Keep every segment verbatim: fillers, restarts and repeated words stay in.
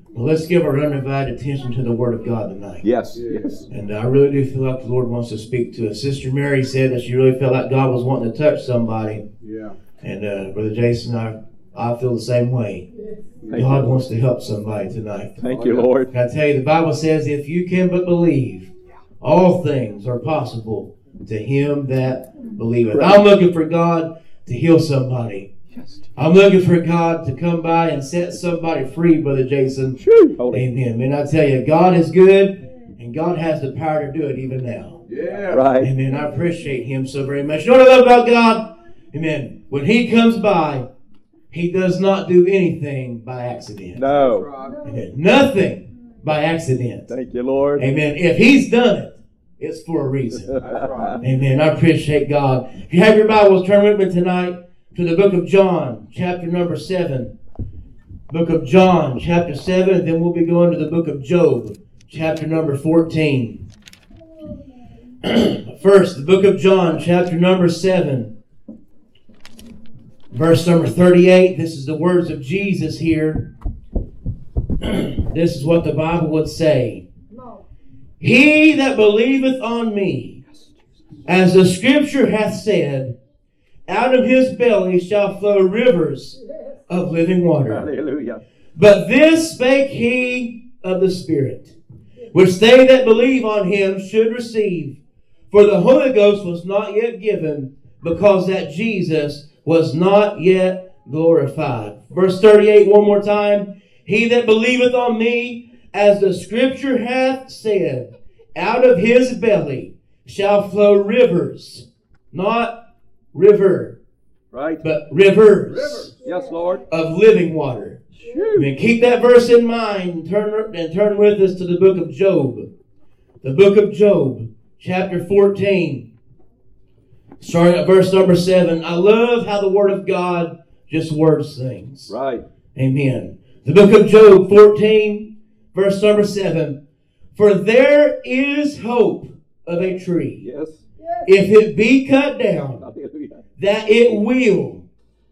Well, let's give our undivided attention to the Word of God tonight. Yes, yes. And I really do feel like the Lord wants to speak to us. Sister Mary said that she really felt like God was wanting to touch somebody. Yeah. And uh, Brother Jason, I, I feel the same way. Thank God you. wants to help somebody tonight. Thank you, Lord. I tell you, the Bible says, if you can but believe, all things are possible to him that believeth. Right. I'm looking for God to heal somebody. I'm looking for God to come by and set somebody free, Brother Jason. Amen. And I tell you, God is good, and God has the power to do it even now. Yeah. Right. Amen. I appreciate him so very much. You know what I love about God? Amen. When he comes by, he does not do anything by accident. No. Amen. Nothing by accident. Thank you, Lord. Amen. If he's done it, it's for a reason. That's right. Amen. I appreciate God. If you have your Bibles, turn with me tonight to the book of John, chapter number seven. Book of John, chapter seven, and then we'll be going to the book of Job, chapter number fourteen. First, the book of John, chapter number seven, verse number thirty-eight. This is the words of Jesus here. This is what the Bible would say. He that believeth on me, as the scripture hath said, out of his belly shall flow rivers of living water. Hallelujah. But this spake he of the Spirit, which they that believe on him should receive. For the Holy Ghost was not yet given, because that Jesus was not yet glorified. Verse thirty-eight, one more time. He that believeth on me, as the scripture hath said, out of his belly shall flow rivers, not river, right? But rivers, rivers. Yes, Lord, of living water. I mean, keep that verse in mind and turn and turn with us to the book of Job. The book of Job, chapter fourteen, starting at verse number seven. I love how the Word of God just words things. Right. Amen. The book of Job, fourteen, verse number seven. For there is hope of a tree. Yes. If it be cut down, Hallelujah. that it will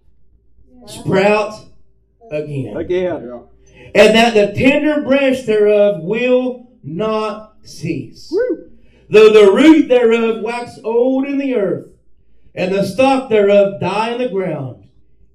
sprout again. Again. And that the tender branch thereof will not cease. Woo. Though the root thereof wax old in the earth, and the stalk thereof die in the ground,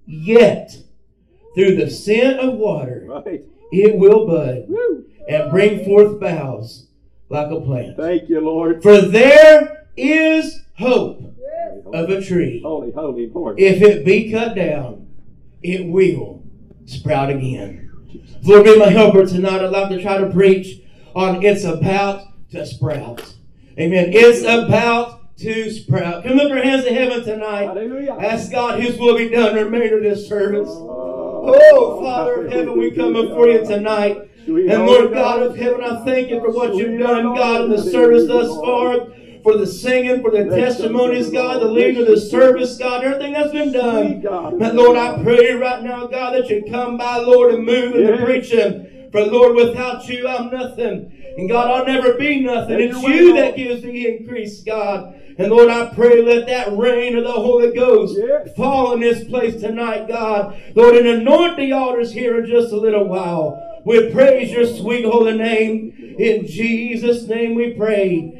yet through the scent of water Right. it will bud Woo. and bring forth boughs like a plant. Thank you, Lord. For there is hope of a tree. Holy, holy Lord. If it be cut down, it will sprout again. Lord, be my helper tonight. I'd like to try to preach on it's about to sprout. Amen. It's about to sprout. Come lift your hands to heaven tonight. Hallelujah. Ask God His will be done in the remainder of this service. Oh, Oh, Father of heaven, we come before you tonight. And Lord God of heaven, I thank you for what you've done, God, in the service thus far. For the singing, for the testimonies, God, the leading of the service, God, everything that's been done. But Lord, I pray right now, God, that you come by, Lord, and move in the preaching. For Lord, without you, I'm nothing. And God, I'll never be nothing. It's you that gives the increase, God. And Lord, I pray, let that rain of the Holy Ghost fall in this place tonight, God. Lord, and anoint the altars here in just a little while. We praise your sweet holy name. In Jesus' name we pray.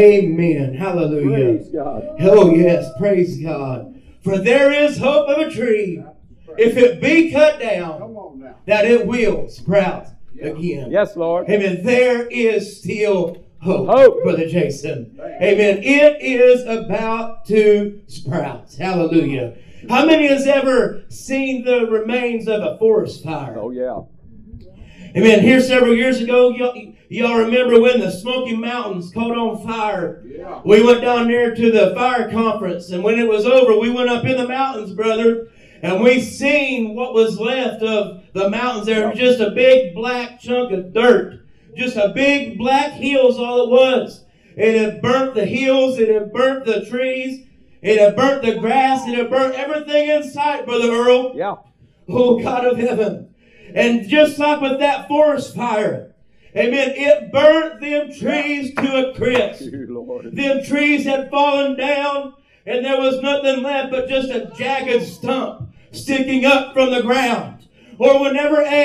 Amen. Hallelujah. Praise God. Oh, yes. Praise God. For there is hope of a tree, if it be cut down, that it will sprout again. Yes, Lord. Amen. There is still hope, Hope. Brother Jason. Amen. It is about to sprout. Hallelujah. How many has ever seen the remains of a forest fire? Oh, yeah. Amen. Here several years ago, y'all, y'all remember when the Smoky Mountains caught on fire? Yeah. We went down there to the fire conference, and when it was over, we went up in the mountains, brother, and we seen what was left of the mountains. There was just a big black chunk of dirt. Just a big black hills, all it was. It had burnt the hills, it had burnt the trees, it had burnt the grass, it had burnt everything in sight, Brother Earl. Yeah. Oh, God of heaven. And just like with that forest fire, amen, it burnt them trees to a crisp. Lord. Them trees had fallen down, and there was nothing left but just a jagged stump sticking up from the ground. Or whenever a,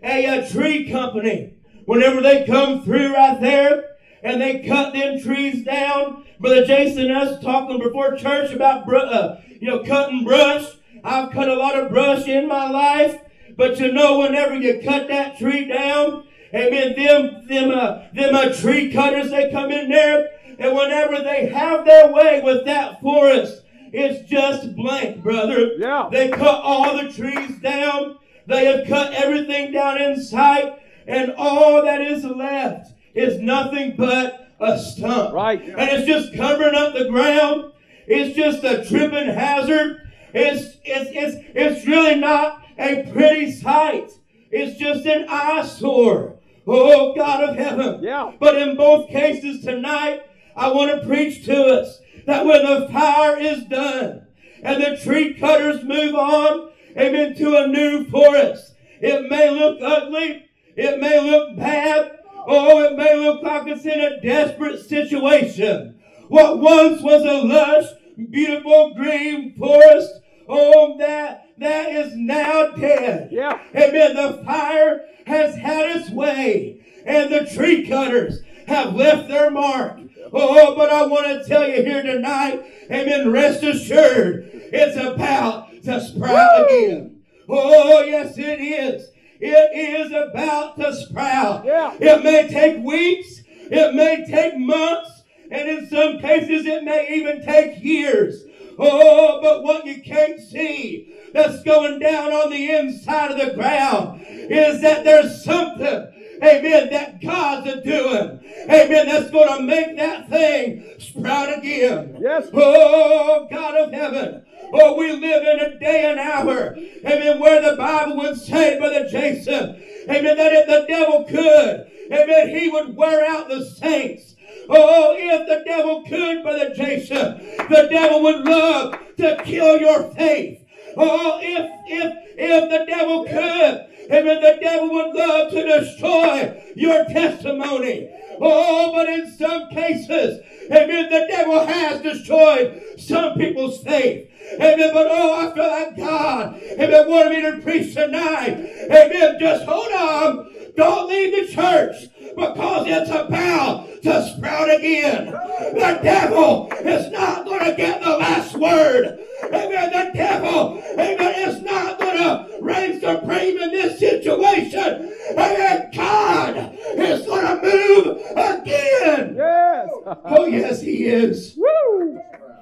a, a tree company, whenever they come through right there and they cut them trees down. Brother Jason and us talking before church about br- uh, you know cutting brush. I've cut a lot of brush in my life, but you know, whenever you cut that tree down, amen, them them uh, them uh, tree cutters, they come in there, and whenever they have their way with that forest, it's just blank, brother. Yeah. They cut all the trees down. They have cut everything down in sight, and all that is left is nothing but a stump. Right. And it's just covering up the ground. It's just a tripping hazard. It's, it's, it's, it's really not a pretty sight. It's just an eyesore. Oh, God of heaven. Yeah. But in both cases tonight, I want to preach to us that when the fire is done and the tree cutters move on, amen, to a new forest, it may look ugly. It may look bad. Oh, it may look like it's in a desperate situation. What once was a lush, beautiful green forest, oh, that, that is now dead. Yeah. Amen. The fire has had its way, and the tree cutters have left their mark. Oh, but I want to tell you here tonight, amen, rest assured, it's about to sprout Woo! again. Oh, yes, it is. It is about to sprout. Yeah. It may take weeks. It may take months. And in some cases, it may even take years. Oh, but what you can't see that's going down on the inside of the ground is that there's something, amen, that God's a doing. Amen, that's going to make that thing sprout again. Yes. Oh, God of heaven. Oh, we live in a day and hour, amen, where the Bible would say, Brother Jason, amen, that if the devil could, amen, he would wear out the saints. Oh, if the devil could, Brother Jason, the devil would love to kill your faith. Oh, if, if, if the devil could, amen, the devil would love to destroy your testimony. Oh, but in some cases, amen, the devil has destroyed some people's faith. Amen, but oh, I feel like God, amen, wanted me to preach tonight. Amen, just hold on. Don't leave the church, because it's about to sprout again. The devil is not going to get the last word. Amen, the devil, amen, is not going to reign supreme in this situation. Amen, God is going to move again. Yes. Oh, yes, he is. Woo.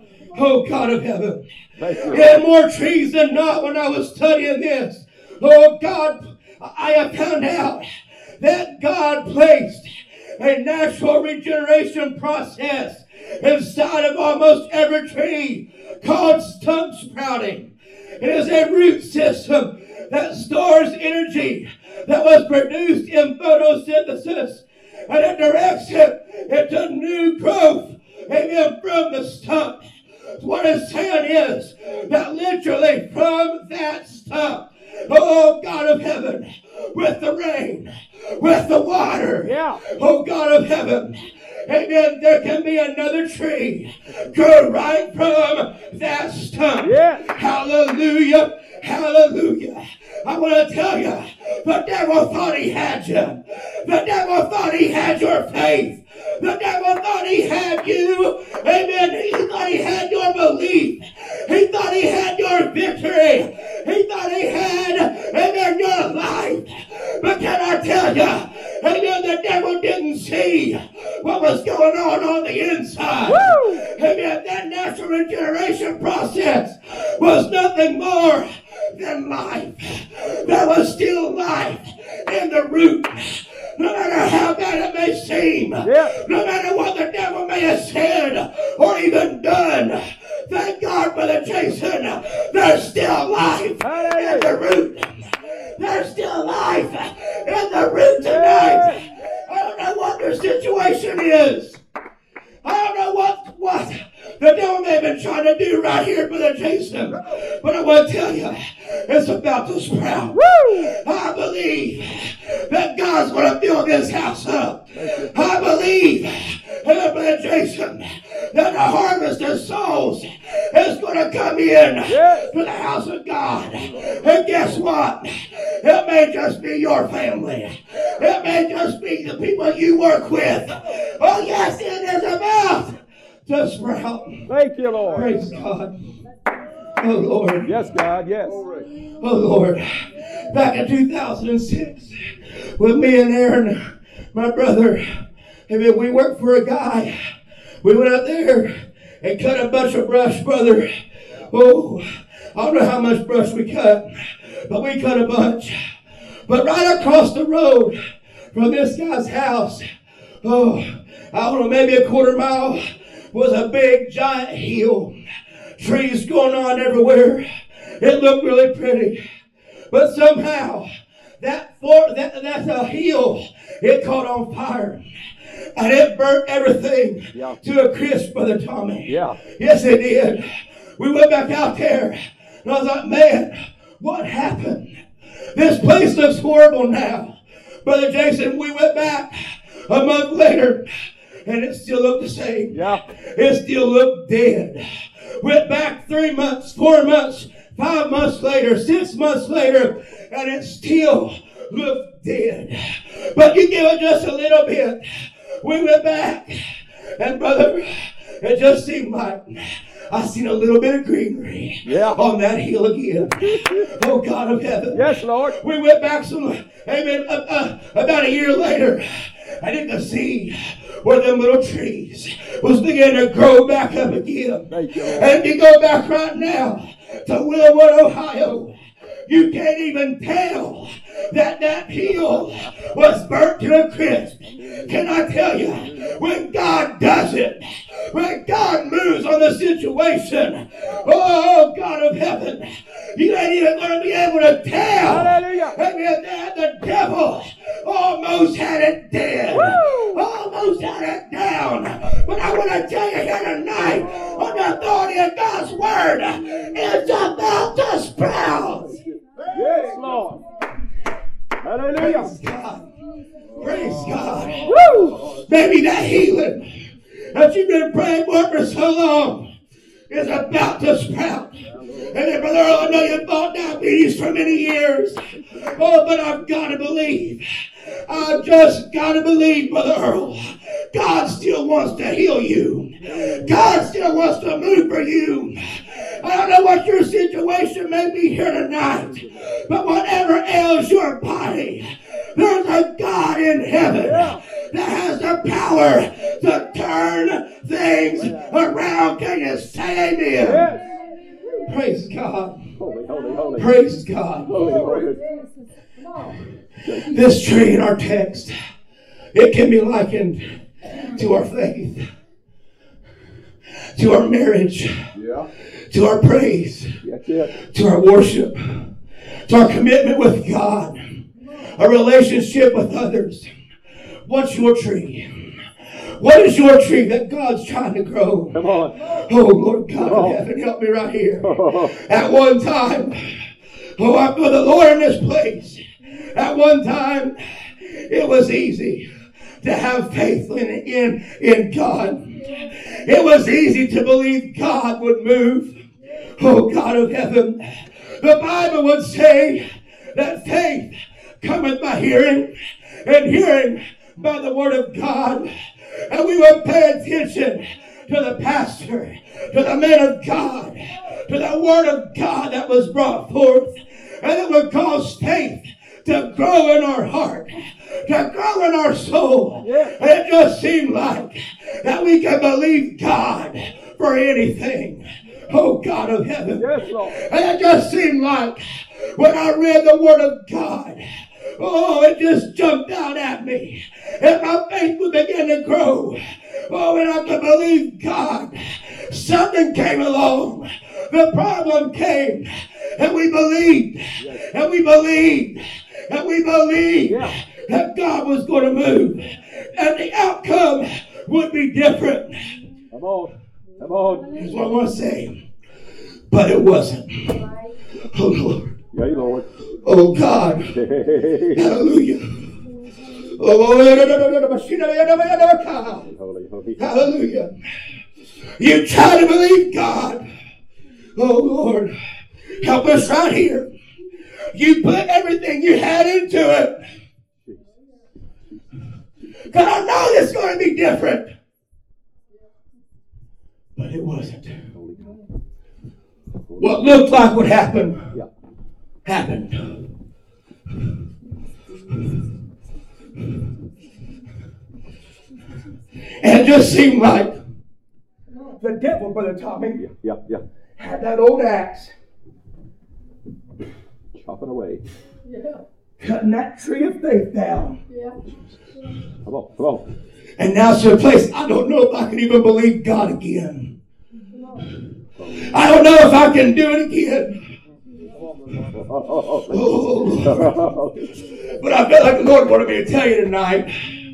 Oh, God of heaven. Thank you. He had more trees than not when I was studying this. Oh, God, I have found out that God placed a natural regeneration process inside of almost every tree called stump sprouting. It is a root system that stores energy that was produced in photosynthesis, and it directs it into new growth, amen, from the stump. What it's saying is that literally from that stump, oh, God of heaven, with the rain, with the water, Yeah. oh, God of heaven, amen, there can be another tree grow right from that stump. Yes. Hallelujah, hallelujah. I want to tell you, the devil thought he had you. The devil thought he had your faith. The devil thought he had you. Amen. He thought he had your belief. He thought he had your victory. He thought he had, amen, your life. But can I tell you, amen, the devil didn't see what was going on on the inside. Woo! Amen. That natural regeneration process was nothing more than life. There was still life in the root. No matter how bad it may seem, Yeah. no matter what the devil may have said or even done, thank God, Brother Jason, there's still life in the root. There's still life in the root tonight. I don't know what their situation is. I don't know what, what the devil may have been trying to do right here, Brother Jason. But I want to tell you, it's about to sprout. Woo! I believe that God's going to fill this house up. I believe, Brother Jason, that the harvest of souls is going to come in Yes. to the house of God. And guess what? It may just be your family. It may just be the people you work with. Oh, yes, it is about to sprout. Thank you, Lord. Praise God. Oh, Lord. Yes, God, yes. Oh, Lord. Back in two thousand six, with me and Aaron, my brother, and we worked for a guy. We went out there and cut a bunch of brush, brother. Oh, I don't know how much brush we cut, but we cut a bunch. But right across the road from this guy's house, oh, I don't know, maybe a quarter mile, was a big giant hill. Trees going on everywhere. It looked really pretty. But somehow, that, for, that that's a hill, it caught on fire. And it burnt everything Yeah. to a crisp, Brother Tommy. Yeah. Yes, it did. We went back out there, and I was like, man, what happened? This place looks horrible now. Brother Jason, we went back a month later, and it still looked the same. Yeah. It still looked dead. Went back three months, four months, five months later, six months later, and it still looked dead. But you give it just a little bit. We went back, and brother, it just seemed like I seen a little bit of greenery Yeah. on that hill again. Oh, God of heaven. Yes, Lord. We went back some, amen, uh, uh, about a year later, and you could see where them little trees was beginning to grow back up again. Thank you, Lord. And you go back right now to Willowwood, Ohio, you can't even tell that that hill was burnt to a crisp. Can I tell you, when God does it, when God moves on the situation, oh, God of heaven, you ain't even going to be able to tell. Hallelujah. Amen, that the devil almost had it dead. Woo! Almost had it down. But I want to tell you here tonight, on the authority of God's word, it's about to sprout. Yes, Lord. Hallelujah. Praise God. Praise God. Woo! Maybe that healing that you've been praying for for so long is about to sprout. And then, Brother Earl, I know you fought diabetes for many years. Oh, but I've got to believe. I've just got to believe, Brother Earl. God still wants to heal you. God still wants to move for you. I don't know what your situation may be here tonight, but whatever ails your body, there's a God in heaven that has the power to turn things around. Can you say amen? Yes. Praise God. Holy, holy, holy. Praise God. Holy, holy. This tree in our text, it can be likened to our faith, to our marriage, Yeah. to our praise, That's it. to our worship, to our commitment with God, a relationship with others. What's your tree? What is your tree that God's trying to grow? Come on. Oh, Lord God Oh. of heaven, help me right here. Oh, At one time, oh, I feel the Lord in this place. At one time, it was easy to have faith in, in, in God. It was easy to believe God would move. Oh, God of heaven. The Bible would say that faith cometh by hearing, and hearing by the word of God. And we would pay attention to the pastor, to the man of God, to the word of God that was brought forth. And it would cause faith to grow in our heart, to grow in our soul. Yeah. And it just seemed like that we can believe God for anything. Oh, God of heaven. yes, Lord. And it just seemed like when I read the word of God, oh, it just jumped out at me. And my faith would begin to grow. Oh, and I could believe God. Something came along. The problem came. And we believed. And we believed. And we believed Yeah. that God was going to move. And the outcome would be different. Come on. Come on. Here's what I want to say. But it wasn't. Oh, Lord. Yeah, Lord. Oh, God. Hallelujah. Oh, Holy, holy. hallelujah. You try to believe God. Oh, Lord. Help us right here. You put everything you had into it. Because I know it's going to be different. But it wasn't. What looked like what happened, Yeah. happened. And it just seemed like the devil, Brother Tommy, Yeah, yeah, yeah. had that old axe, Chopping away. cutting that tree of faith down. Come on, come on. And now it's to a place I don't know if I can even believe God again. I don't know if I can do it again. Oh, but I feel like the Lord wanted me to tell you tonight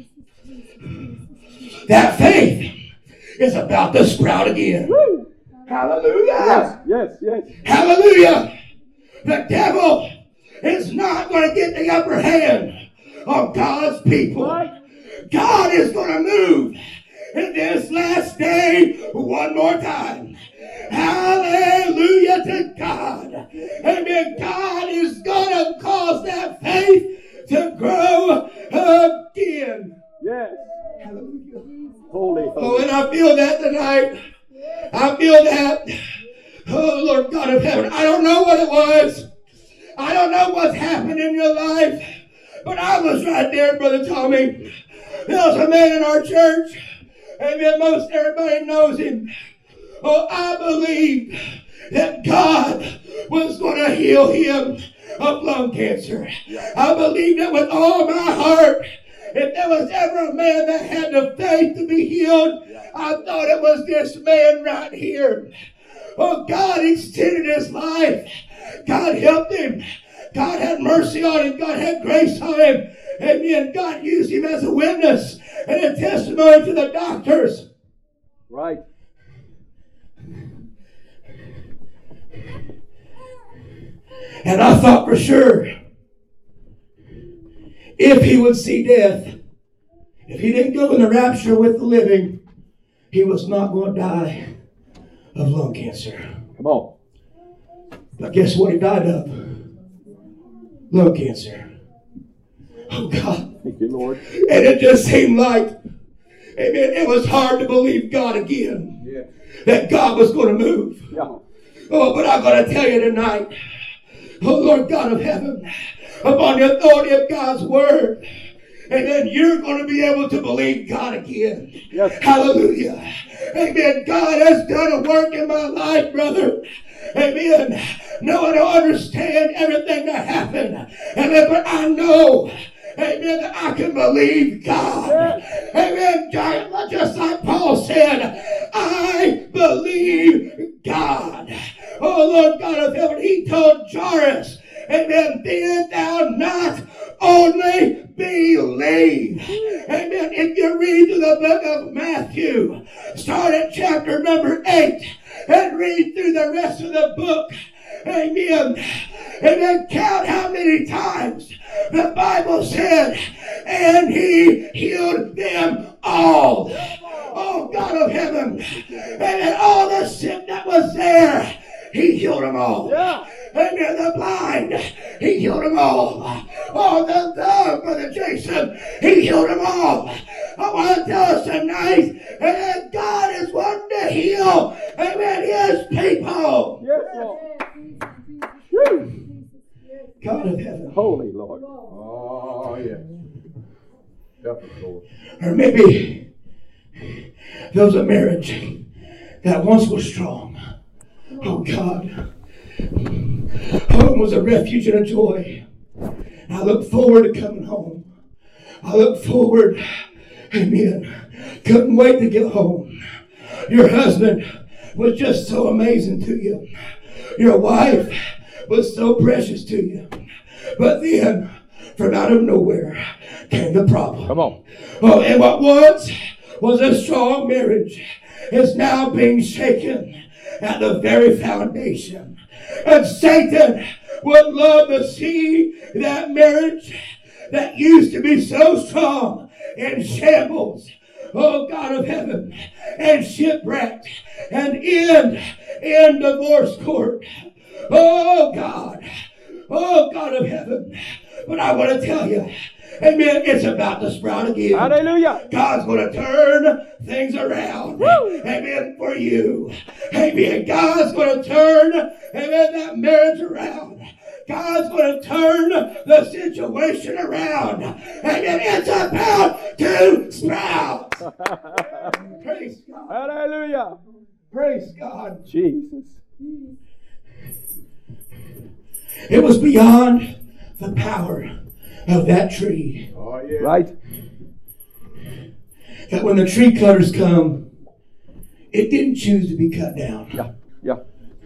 that faith is about to sprout again. Woo. Hallelujah. Yes, yes, yes. Hallelujah. The devil is not going to get the upper hand on God's people. God is going to move in this last day one more time. Hallelujah to God. Amen. God is going to cause that faith to grow again. Yes. Hallelujah. Holy, Oh, holy. and I feel that tonight. I feel that. Oh, Lord God of heaven. I don't know what it was. I don't know what's happened in your life. But I was right there, Brother Tommy. There was a man in our church. Amen. Most everybody knows him. Oh, I believed that God was going to heal him of lung cancer. I believed it with all my heart. If there was ever a man that had the faith to be healed, I thought it was this man right here. Oh, God extended his life. God helped him. God had mercy on him. God had grace on him. Amen. God used him as a witness and a testimony to the doctors. Right. And I thought for sure, if he would see death, if he didn't go in the rapture with the living, he was not going to die of lung cancer. Come on. But guess what he died of? Lung cancer. Oh, God. Thank you, Lord. And it just seemed like, amen, it was hard to believe God again. Yeah. That God was going to move. Yeah. Oh, but I'm going to tell you tonight, oh, Lord God of heaven, upon the authority of God's word, and then you're going to be able to believe God again. Yes. Hallelujah. Amen. God has done a work in my life, brother. Amen. No, I don't understand everything that happened. Amen. But I know, amen, that I can believe God. Yes. Amen. Just like Paul said, I believe God. Oh, Lord God of heaven, he told Jairus, amen, did thou not only believe? Amen. If you read through the book of Matthew, start at chapter number eight and read through the rest of the book. Amen. And then count how many times the Bible said, and he healed them all. Oh, God of heaven. And then all the sick that was there, he healed them all. Yeah. Amen. The blind, he healed them all. Oh, the dumb, Brother Jason, he healed them all. I want to tell us tonight, amen, God is wanting to heal, amen, his people. Yes, Lord. Woo. God of heaven. Holy Lord. Oh, yes. Help us, Lord. Or maybe there was a marriage that once was strong. Oh, God. Home was a refuge and a joy. I look forward to coming home. I look forward, amen. Couldn't wait to get home. Your husband was just so amazing to you. Your wife was so precious to you. But then, from out of nowhere, came the problem. Come on. Oh, and what once was a strong marriage is now being shaken at the very foundation. And Satan would love to see that marriage that used to be so strong in shambles, oh God of heaven, and shipwrecked and end in divorce court. Oh God. Oh, God of heaven. But I want to tell you, amen, it's about to sprout again. Hallelujah. God's going to turn things around. Woo. Amen, for you. Amen. God's going to turn, amen, that marriage around. God's going to turn the situation around. Amen. It's about to sprout. Praise God. Hallelujah. Praise God. Jesus. It was beyond the power of that tree. Oh, yeah. Right. That when the tree cutters come, it didn't choose to be cut down. Yeah. Yeah.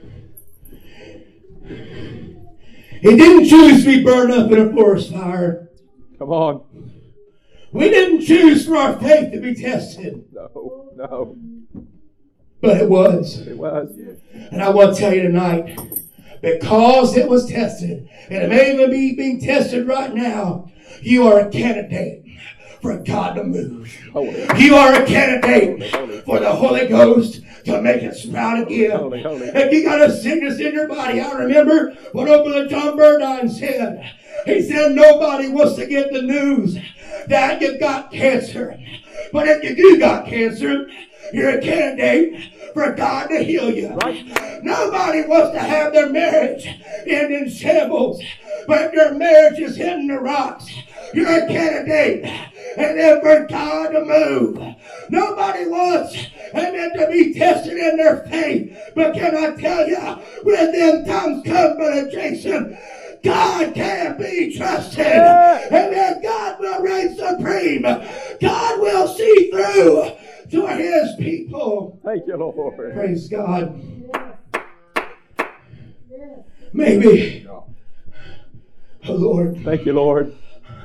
It didn't choose to be burned up in a forest fire. Come on. We didn't choose for our faith to be tested. No. No. But it was. It was. And I want to tell you tonight, because it was tested, and it may even be being tested right now, you are a candidate for God to move. Holy. You are a candidate for the Holy Ghost to make it sprout again. Holy, holy. If you got a sickness in your body, I remember what old Brother John Burdine said. He said nobody wants to get the news that you've got cancer. But if you do got cancer, you're a candidate for God to heal you. Right. Nobody wants to have their marriage end in shambles. But if your marriage is hitting the rocks, you're a candidate. And then for God to move. Nobody wants, amen, to be tested in their faith. But can I tell you, when them times come, Brother Jason, God can be trusted. Yeah. Amen. God will reign supreme. God will see through to his people. Thank you, Lord. Praise God. Maybe, oh Lord, Thank you, Lord.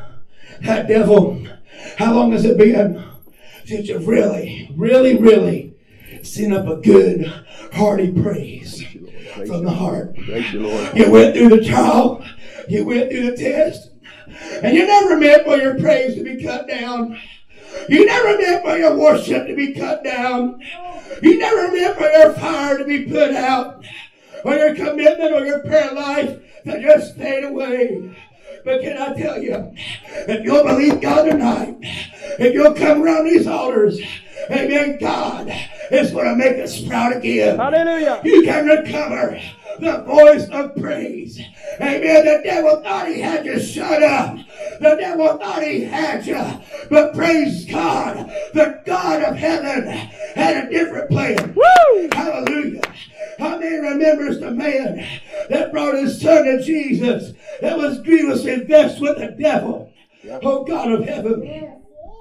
that devil, how long has it been since you've really, really, really sent up a good, hearty praise from the heart? Thank you, Lord. You went through the trial, you went through the test, and you never meant for your praise to be cut down. You never meant for your worship to be cut down. You never meant for your fire to be put out, or your commitment or your prayer life to just fade away. But can I tell you, if you'll believe God tonight, if you'll come around these altars, amen, God is going to make it sprout again. Hallelujah. You can recover the voice of praise. Amen. The devil thought he had you shut up. The devil thought he had you. But praise God, the God of heaven had a different plan. Woo! Hallelujah. How many remembers the man that brought his son to Jesus that was grievously vexed with the devil? Oh, God of heaven.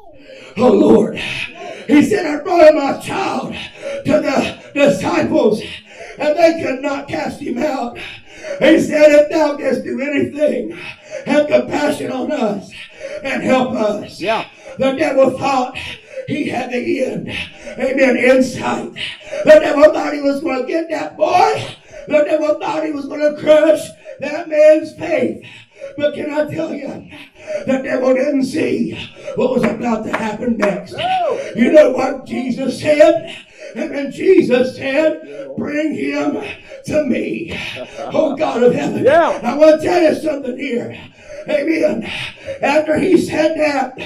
Oh, Lord. He said, I brought my child to the disciples, and they could not cast him out. He said, if thou canst do anything, have compassion on us and help us. Yeah. The devil thought he had the end. Amen. Insight. The devil thought he was going to get that boy. The devil thought he was going to crush that man's faith. But can I tell you, the devil didn't see what was about to happen next. No. You know what Jesus said? And then Jesus said, bring him to me. Oh, God of heaven. Yeah. I want to tell you something here. Amen. After he said that,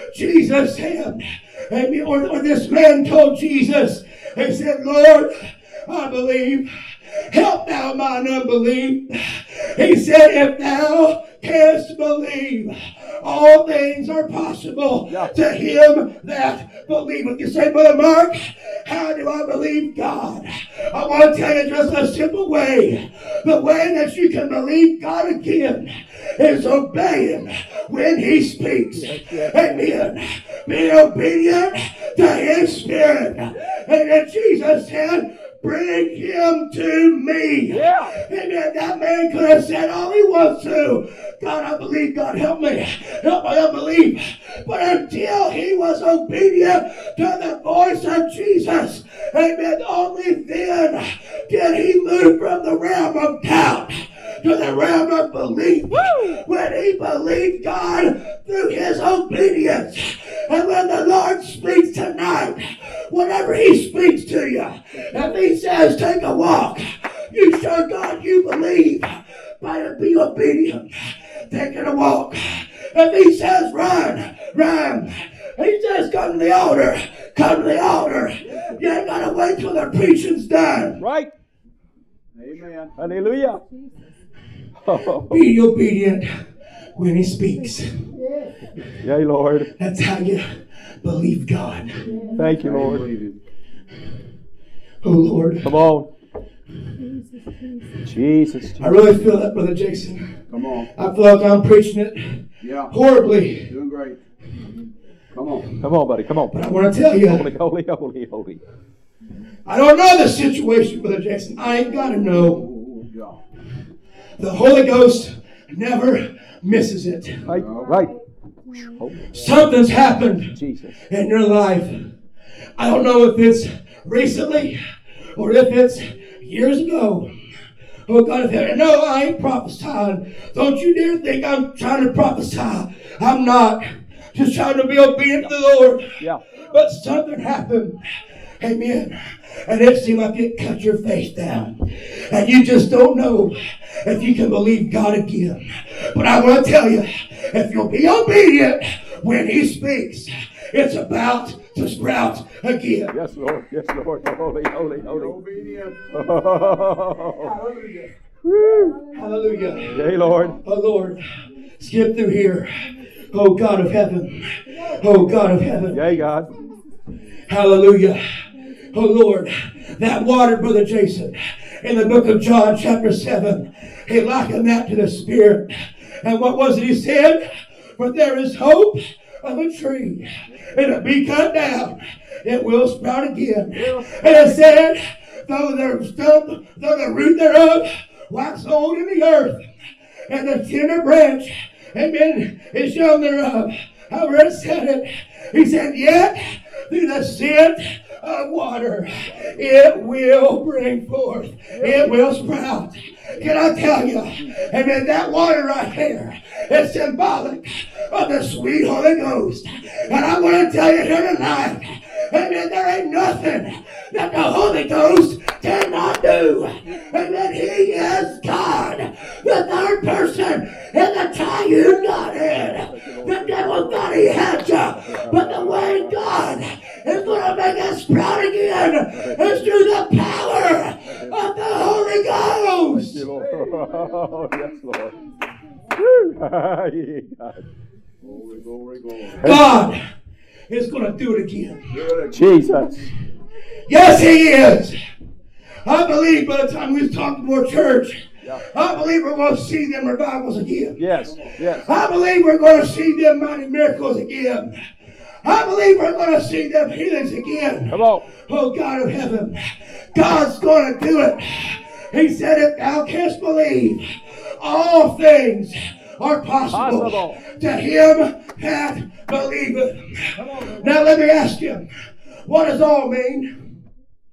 Jesus said, amen, or, or this man told Jesus, he said, Lord, I believe. Help thou mine unbelief. He said, if thou canst believe, all things are possible Yeah. to him that believeth. You say, Brother Mark, how do I believe God? I want to tell you just a simple way. The way that you can believe God again is obeying when he speaks. Amen. Be obedient to his spirit. And then Jesus said, bring him to me. Yeah. Amen. That man could have said all he wants to. God, I believe. God, help me. Help my unbelief. But until he was obedient to the voice of Jesus, amen, only then did he move from the realm of doubt to the realm of belief. Woo! When he believed God through his obedience. And when the Lord speaks tonight, whenever he speaks to you, if he says take a walk, you show God you believe by be obedient. ram. He says, come to the altar. Come to the altar. You ain't got to wait till the preaching's done. Right. Amen. Hallelujah. Be obedient when he speaks. Yea, Lord. That's how you believe God. Thank you, Lord. Oh, Lord. Come on. Jesus. I really feel that, Brother Jason. Come on. I feel like I'm preaching it Yeah. horribly. Doing great. Come on. Come on, buddy. Come on. But I want to tell you, Holy, holy, holy, holy. I don't know the situation, Brother Jason. I ain't got to know. Oh, God. The Holy Ghost never misses it. Right. Right. Oh, Something's happened Jesus. in your life. I don't know if it's recently or if it's years ago. Oh God, if I no, I ain't prophesying. Don't you dare think I'm trying to prophesy. I'm not. Just trying to be obedient to the Lord. Yeah. But something happened. Amen. And it seemed like it cut your face down. And you just don't know if you can believe God again. But I want to tell you, if you'll be obedient when He speaks, it's about to sprout again. Yes, Lord. Yes, Lord. Holy, holy, holy. Obedience. Hallelujah. Hallelujah. Yea, Lord. Oh Lord, skip through here. Oh God of heaven. Oh God of heaven. Yea, God. Hallelujah. Oh Lord, that water, Brother Jason, in the book of John chapter seven, he likened that to the Spirit. And what was it he said? For there is hope of a tree. It'll be cut down. It will sprout again. And it said, though the stump, though the root thereof wax old in the earth, and the tender branch, amen, is young thereof. However it said it, he said, yet through the scent of water, it will bring forth. It will sprout. Can I tell you? Amen. That water right there is symbolic of the sweet Holy Ghost. And I want to tell you here tonight, amen, there ain't nothing that the Holy Ghost cannot do. Amen. He is God, the third person in the triune Godhead. The devil thought he had you, but the way God is going to make us sprout again is through the power of the Holy Ghost. Yes, Lord. Yes, Lord. Woo. Yea, God. Glory, glory, glory. God is going to do it again. Jesus. Yes, He is. I believe by the time we talk to more church, I believe we're going to see them revivals again. Yes. Yes. I believe we're going to see them mighty miracles again. I believe we're going to see them healings again. Come on. Oh God of heaven, God's going to do it. He said, if thou canst believe, all things are possible, Possible. to him that believeth. Now let me ask you, what does all mean?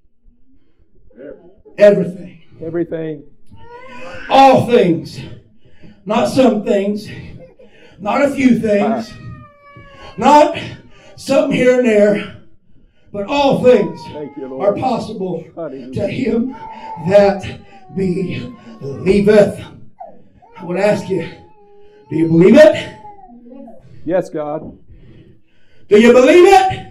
Everything. Everything. All things. Not some things. Not a few things. Not something here and there. But all things Thank you, are Lord. possible Hallelujah. to him that believeth. I would ask you, do you believe it? Yes, God. Do you believe it?